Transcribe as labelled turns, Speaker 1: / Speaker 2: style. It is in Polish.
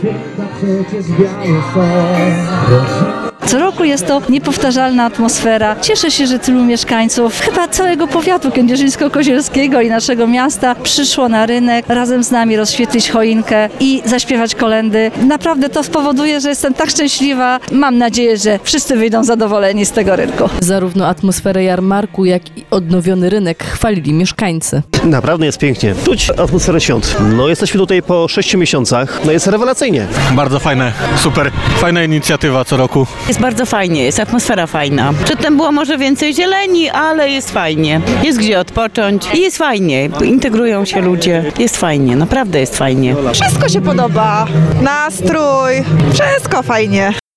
Speaker 1: Co roku jest to niepowtarzalna atmosfera. Cieszę się, że tylu mieszkańców, chyba całego powiatu kędzierzyńsko-kozielskiego i naszego miasta przyszło na rynek razem z nami rozświetlić choinkę i zaśpiewać kolędy. Naprawdę to spowoduje, że jestem tak szczęśliwa. Mam nadzieję, że wszyscy wyjdą zadowoleni z tego rynku.
Speaker 2: Zarówno atmosferę jarmarku, jak i odnowiony rynek chwalili mieszkańcy.
Speaker 3: Naprawdę jest pięknie. Czuć atmosferę świąt. No jesteśmy tutaj po 6 miesiącach. No jest rewelacyjnie.
Speaker 4: Bardzo fajne, super. Fajna inicjatywa co roku.
Speaker 5: Jest bardzo fajnie, jest atmosfera fajna. Przedtem było może więcej zieleni, ale jest fajnie. Jest gdzie odpocząć i jest fajnie. Integrują się ludzie. Jest fajnie, naprawdę jest fajnie.
Speaker 6: Wszystko się podoba. Nastrój, wszystko fajnie.